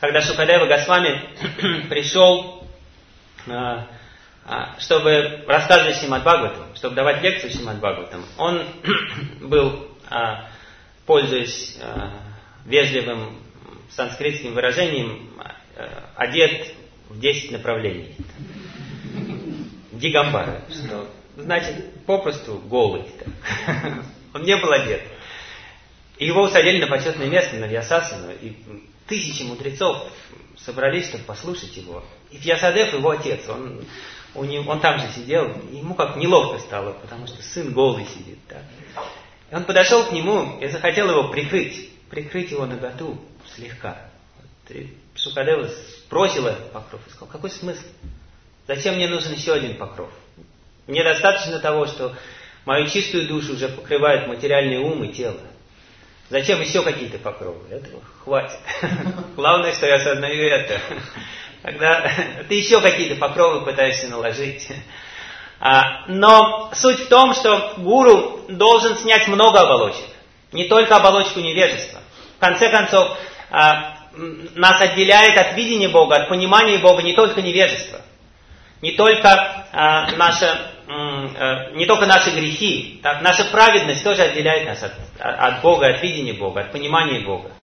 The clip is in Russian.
когда Шукадева Госвами пришел, чтобы рассказывать Шримад Бхагаватам, чтобы давать лекцию Шримад Бхагаватам, он был, пользуясь вежливым санскритским выражением, одет в 10 направлений. Дигамбара, что значит попросту голый. Он не был одет. И его усадили на почетное место, на Вьясасану, и тысячи мудрецов собрались, чтобы послушать его. И Вьясадев, его отец, он там же сидел, и ему как неловко стало, потому что сын голый сидит. Да? И он подошел к нему и захотел его прикрыть его наготу слегка. И Шукадева сбросил этот покров и сказал: какой смысл? Зачем мне нужен еще один покров? Мне достаточно того, что мою чистую душу уже покрывает материальный ум и тело. Зачем еще какие-то покровы? Этого хватит. Главное, что я осознаю это. Когда ты еще какие-то покровы пытаешься наложить. Но суть в том, что гуру должен снять много оболочек. Не только оболочку невежества. В конце концов, нас отделяет от видения Бога, от понимания Бога не только невежество. Не только наши грехи. Так, наша праведность тоже отделяет нас от Бога, от видения Бога, от понимания Бога.